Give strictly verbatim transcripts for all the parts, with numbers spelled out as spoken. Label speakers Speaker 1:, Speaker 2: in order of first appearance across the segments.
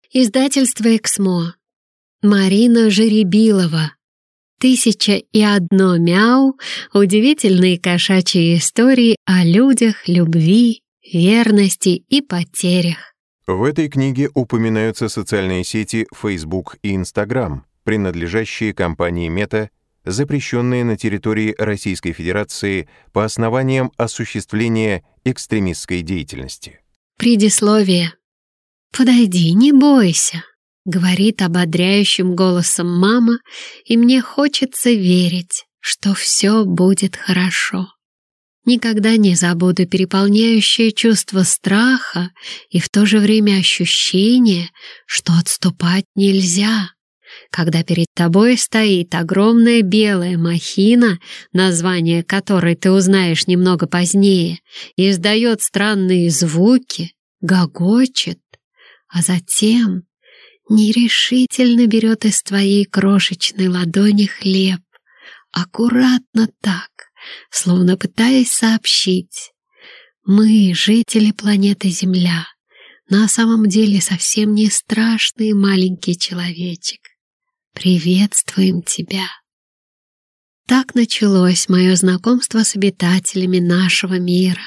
Speaker 1: Издательство «Эксмо». Марина Жеребилова. «Тысяча и одно мяу. Удивительные кошачьи истории о людях, любви, верности и потерях».
Speaker 2: В этой книге упоминаются социальные сети Facebook и Instagram, принадлежащие компании Meta, запрещенные на территории Российской Федерации по основаниям осуществления экстремистской деятельности.
Speaker 1: Предисловие. «Подойди, не бойся», — говорит ободряющим голосом мама, и мне хочется верить, что все будет хорошо. Никогда не забуду переполняющее чувство страха и в то же время ощущение, что отступать нельзя. Когда перед тобой стоит огромная белая махина, название которой ты узнаешь немного позднее, и издает странные звуки, гогочет, а затем нерешительно берет из твоей крошечной ладони хлеб, аккуратно так, словно пытаясь сообщить: мы, жители планеты Земля, на самом деле совсем не страшный маленький человечек. Приветствуем тебя. Так началось мое знакомство с обитателями нашего мира.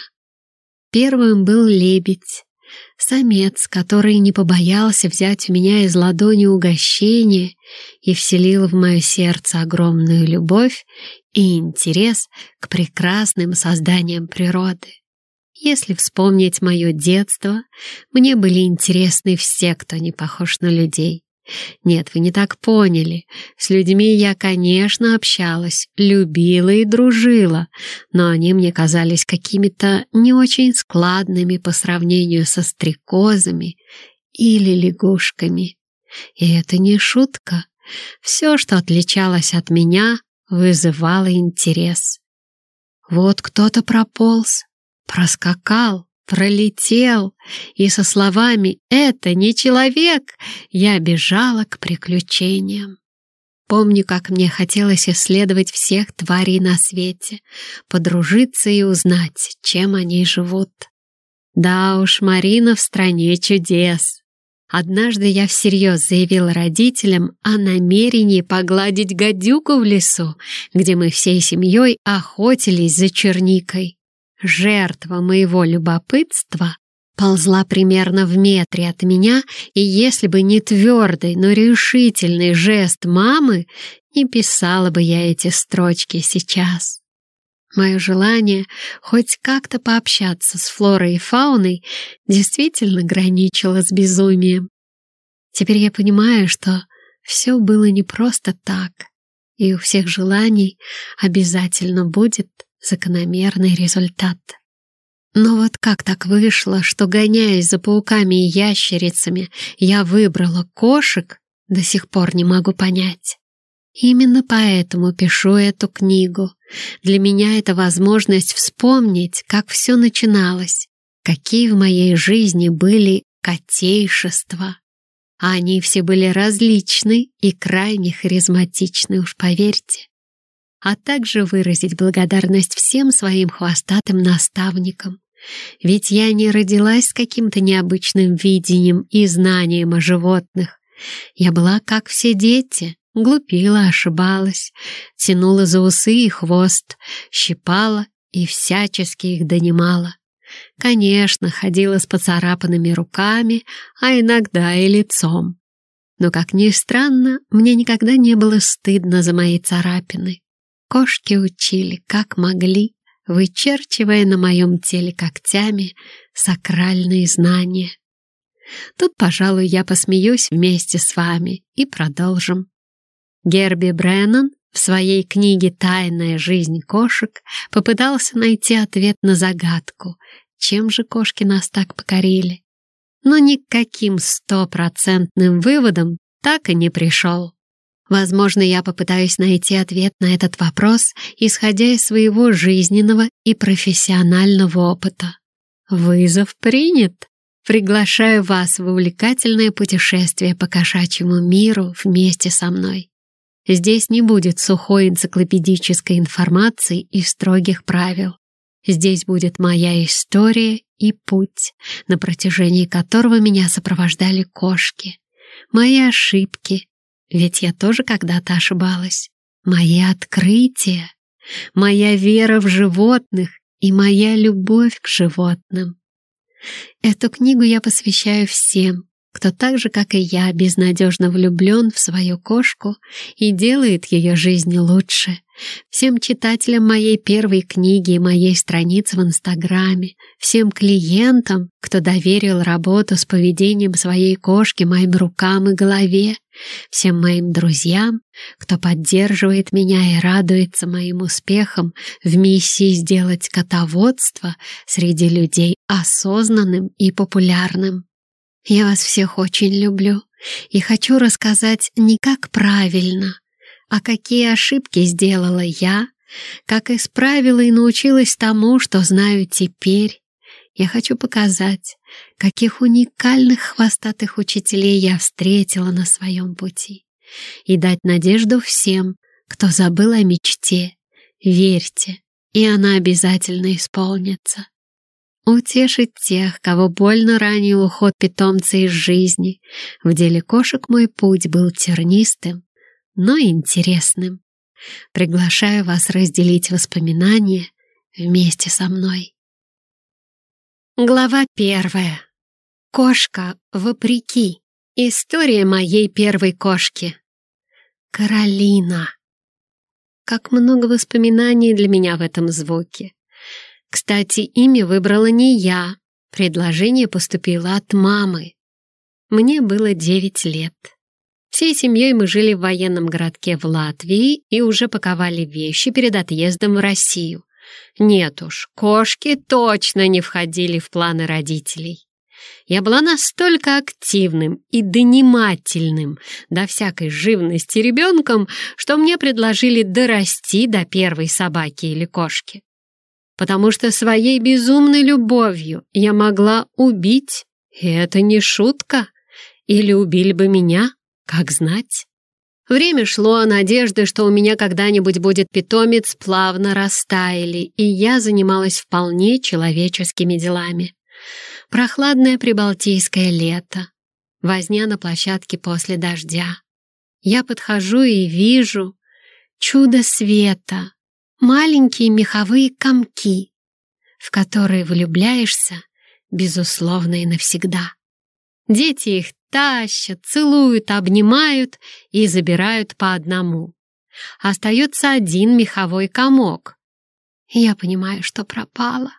Speaker 1: Первым был лебедь, самец, который не побоялся взять у меня из ладони угощение и вселил в мое сердце огромную любовь и интерес к прекрасным созданиям природы. Если вспомнить мое детство, мне были интересны все, кто не похож на людей. Нет, вы не так поняли. С людьми я, конечно, общалась, любила и дружила, но они мне казались какими-то не очень складными по сравнению со стрекозами или лягушками. И это не шутка. Все, что отличалось от меня, вызывало интерес. Вот кто-то прополз, проскакал, пролетел, и со словами «это не человек» я бежала к приключениям. Помню, как мне хотелось исследовать всех тварей на свете, подружиться и узнать, чем они живут. Да уж, Марина в стране чудес. Однажды я всерьез заявила родителям о намерении погладить гадюку в лесу, где мы всей семьей охотились за черникой. Жертва моего любопытства ползла примерно в метре от меня, и если бы не твердый, но решительный жест мамы, не писала бы я эти строчки сейчас. Мое желание хоть как-то пообщаться с флорой и фауной действительно граничило с безумием. Теперь я понимаю, что все было не просто так, и у всех желаний обязательно будет закономерный результат. Но вот как так вышло, что, гоняясь за пауками и ящерицами, я выбрала кошек, до сих пор не могу понять. Именно поэтому пишу эту книгу. Для меня это возможность вспомнить, как все начиналось, какие в моей жизни были котейшества. А они все были различны и крайне харизматичны, уж поверьте. А также выразить благодарность всем своим хвостатым наставникам. Ведь я не родилась с каким-то необычным видением и знанием о животных. Я была как все дети, глупила, ошибалась, тянула за усы и хвост, щипала и всячески их донимала. Конечно, ходила с поцарапанными руками, а иногда и лицом. Но, как ни странно, мне никогда не было стыдно за мои царапины. Кошки учили, как могли, вычерчивая на моем теле когтями сакральные знания. Тут, пожалуй, я посмеюсь вместе с вами и продолжим. Герби Бреннан в своей книге «Тайная жизнь кошек» попытался найти ответ на загадку, чем же кошки нас так покорили. Но ни к каким стопроцентным выводам так и не пришел. Возможно, я попытаюсь найти ответ на этот вопрос, исходя из своего жизненного и профессионального опыта. Вызов принят. Приглашаю вас в увлекательное путешествие по кошачьему миру вместе со мной. Здесь не будет сухой энциклопедической информации и строгих правил. Здесь будет моя история и путь, на протяжении которого меня сопровождали кошки. мои ошибки, ведь я тоже когда-то ошибалась, мои открытия, моя вера в животных и моя любовь к животным. Эту книгу я посвящаю всем, кто так же, как и я, безнадежно влюблен в свою кошку и делает ее жизнь лучше. Всем читателям моей первой книги и моей страницы в Инстаграме, всем клиентам, кто доверил работу с поведением своей кошки моим рукам и голове, всем моим друзьям, кто поддерживает меня и радуется моим успехам в миссии сделать котоводство среди людей осознанным и популярным. Я вас всех очень люблю и хочу рассказать не как правильно, а какие ошибки сделала я, как исправила и научилась тому, что знаю теперь. Я хочу показать, каких уникальных хвостатых учителей я встретила на своем пути, и дать надежду всем, кто забыл о мечте. Верьте, и она обязательно исполнится. Утешить тех, кого больно ранил уход питомца из жизни. В деле кошек мой путь был тернистым, но интересным. Приглашаю вас разделить воспоминания вместе со мной. Глава первая. Кошка вопреки. История моей первой кошки. Каролина. Как много воспоминаний для меня в этом звуке. Кстати, имя выбрала не я. Предложение поступило от мамы. Мне было девять лет. Всей семьей мы жили в военном городке в Латвии и уже паковали вещи перед отъездом в Россию. Нет уж, кошки точно не входили в планы родителей. Я была настолько активным и донимательным до всякой живности ребенком, что мне предложили дорасти до первой собаки или кошки. Потому что своей безумной любовью я могла убить, и это не шутка, или убили бы меня, как знать. Время шло, а надежды, что у меня когда-нибудь будет питомец, плавно растаяли, и я занималась вполне человеческими делами. Прохладное прибалтийское лето, возня на площадке после дождя. Я подхожу и вижу чудо света, маленькие меховые комки, в которые влюбляешься, безусловно, и навсегда. Дети их тащат, целуют, обнимают и забирают по одному. Остается один меховой комок. Я понимаю, что пропала.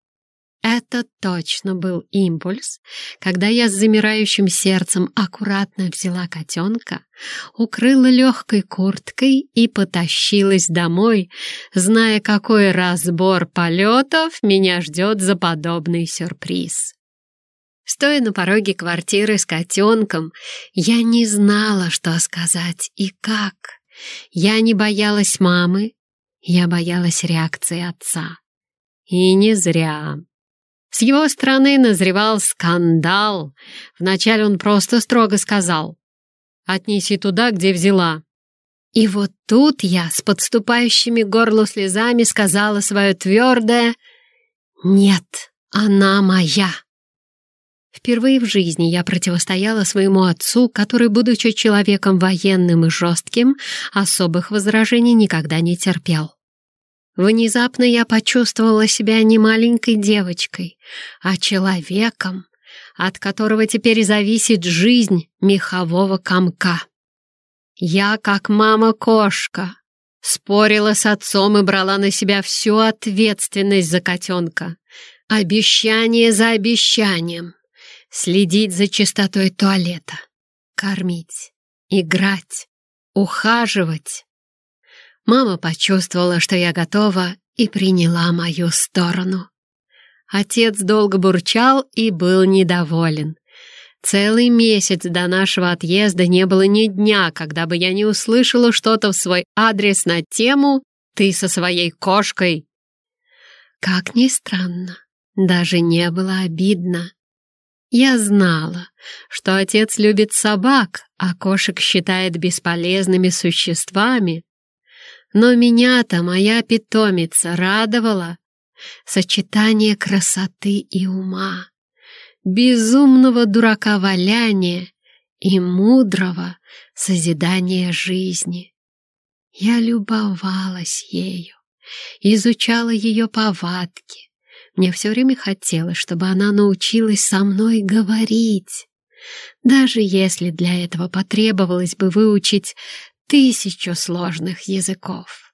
Speaker 1: Это точно был импульс, когда я с замирающим сердцем аккуратно взяла котенка, укрыла легкой курткой и потащилась домой, зная, какой разбор полетов меня ждет за подобный сюрприз. Стоя на пороге квартиры с котенком, я не знала, что сказать и как. Я не боялась мамы, я боялась реакции отца. И не зря. С его стороны назревал скандал. Вначале он просто строго сказал: «Отнеси туда, где взяла». И вот тут я с подступающими к горлу слезами сказала свое твердое «Нет, она моя». Впервые в жизни я противостояла своему отцу, который, будучи человеком военным и жестким, особых возражений никогда не терпел. Внезапно я почувствовала себя не маленькой девочкой, а человеком, от которого теперь зависит жизнь мехового комка. Я, как мама-кошка, спорила с отцом и брала на себя всю ответственность за котенка. Обещание за обещанием. Следить за чистотой туалета, кормить, играть, ухаживать. Мама почувствовала, что я готова, и приняла мою сторону. Отец долго бурчал и был недоволен. Целый месяц до нашего отъезда не было ни дня, когда бы я не услышала что-то в свой адрес на тему «Ты со своей кошкой». Как ни странно, даже не было обидно. Я знала, что отец любит собак, а кошек считает бесполезными существами. Но меня-то моя питомица радовала. Сочетание красоты и ума, безумного дурака валяния и мудрого созидания жизни. Я любовалась ею, изучала ее повадки. Мне все время хотелось, чтобы она научилась со мной говорить, даже если для этого потребовалось бы выучить тысячу сложных языков.